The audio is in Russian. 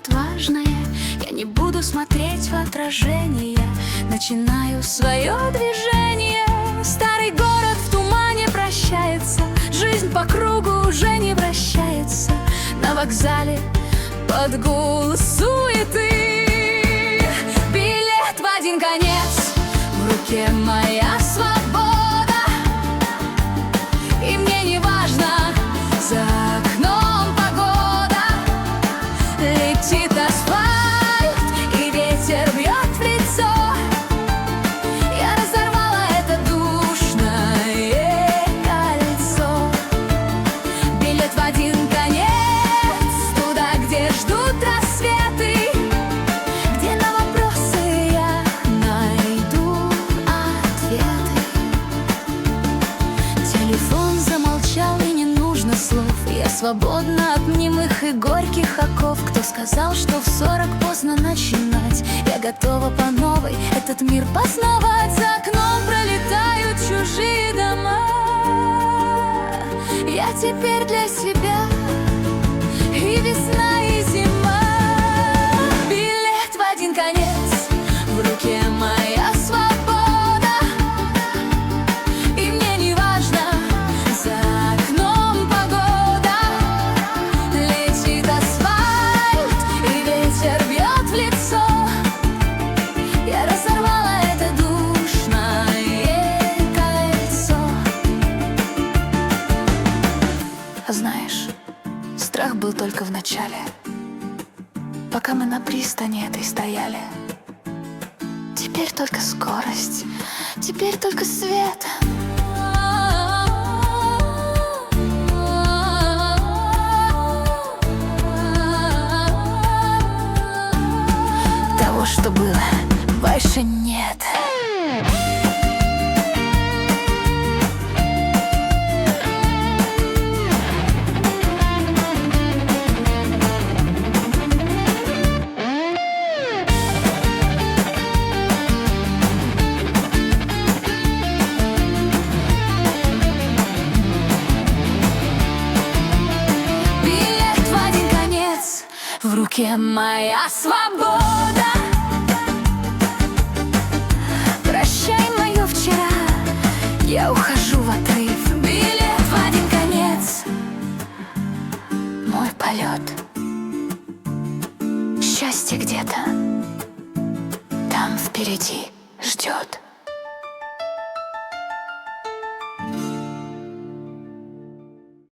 отважное. Я не буду смотреть в отражение, начинаю свое движение. Старый город в тумане прощается, жизнь по кругу уже не вращается. На вокзале под гул суеты билет в один конец, в руке моя свобода. И мне не важно, за окном погода, летит асфальт и ветер бьет в лицо. Я разорвала это душное кольцо. Билет в один конец, туда, где ждут рассветы, где на вопросы я найду ответы. Телефон замолчал, и не нужно слов. Я свободна от мнимых и горьких оков. Кто сказал, что в 40 поздно начинать? Я готова по новой этот мир познавать. За окном пролетают чужие дома. Я теперь для себя и весна, и зима. Билет в один конец, в руке моя свобода. И мне не важно, за окном погода, летит асфальт и ветер бьет в лицо. Я разорвала это душное кольцо. Знаешь, страх был только в начале, пока мы на пристани этой стояли. Теперь только скорость, теперь только свет. Того, что было, больше нет. В руке моя свобода. Прощай мое вчера, я ухожу в отрыв. Билет в один конец, мой полет. Счастье где-то там впереди ждет.